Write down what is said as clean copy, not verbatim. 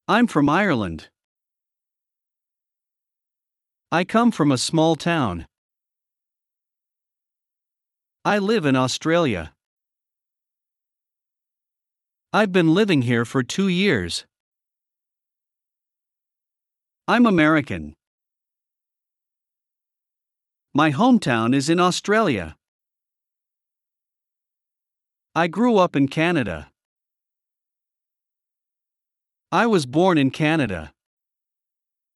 I'm from Ireland. I come from a small town. I live in Australia. I've been living here for 2 years. I'm American. My hometown is in Australia. I grew up in Canada. I was born in Canada.